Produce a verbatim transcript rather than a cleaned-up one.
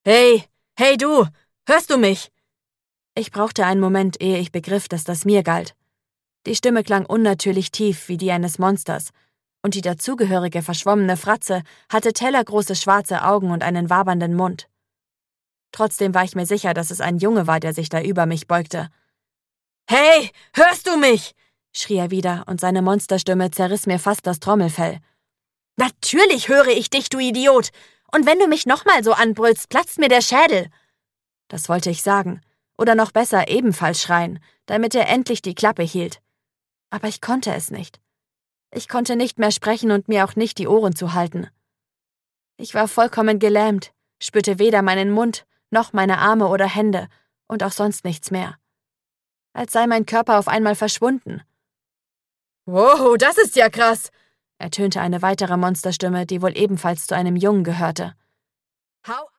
Hey, hey du, hörst du mich? Ich brauchte einen Moment, ehe ich begriff, dass das mir galt. Die Stimme klang unnatürlich tief wie die eines Monsters, und die dazugehörige verschwommene Fratze hatte tellergroße schwarze Augen und einen wabernden Mund. Trotzdem war ich mir sicher, dass es ein Junge war, der sich da über mich beugte. »Hey, hörst du mich?« schrie er wieder, und seine Monsterstimme zerriss mir fast das Trommelfell. »Natürlich höre ich dich, du Idiot! Und wenn du mich nochmal so anbrüllst, platzt mir der Schädel!« Das wollte ich sagen, oder noch besser ebenfalls schreien, damit er endlich die Klappe hielt. Aber ich konnte es nicht. Ich konnte nicht mehr sprechen und mir auch nicht die Ohren zuhalten. Ich war vollkommen gelähmt, spürte weder meinen Mund, noch meine Arme oder Hände und auch sonst nichts mehr. Als sei mein Körper auf einmal verschwunden. »Wow, das ist ja krass«, ertönte eine weitere Monsterstimme, die wohl ebenfalls zu einem Jungen gehörte. »Hau